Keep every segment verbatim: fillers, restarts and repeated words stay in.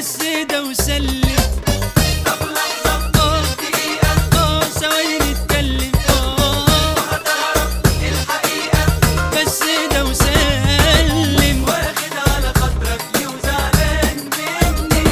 بس ده وسلم. طب لحظة دقيقة ثواني نتكلم وهتعرف الحقيقة بس ده وسلم. واخد على خاطرك ليه وزعلان مني.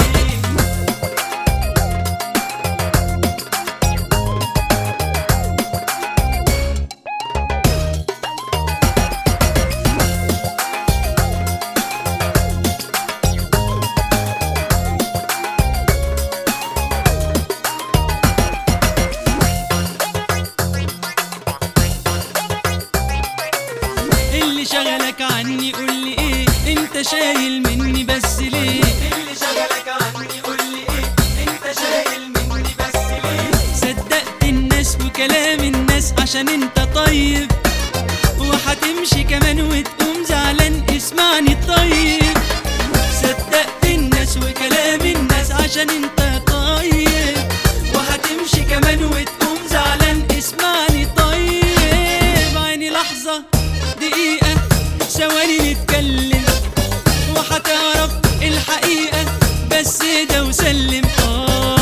اللي شغلك عني قولي ايه؟ انت شايل مني بس ليه؟ اللي شغلك عني قولي ايه؟ انت شايل مني بس ليه؟ صدقت الناس وكلام الناس عشان انت طيب، وهتمشي كمان وتقوم زعلان. اسمعني طيب، صدقت الناس وكلام الناس عشان انت طيب، وهتمشي كمان وتقوم زعلان. اسمعني طيب، عيني لحظة دقيقة ثواني نتكلم وهتعرف الحقيقة بس ده وسلم. آه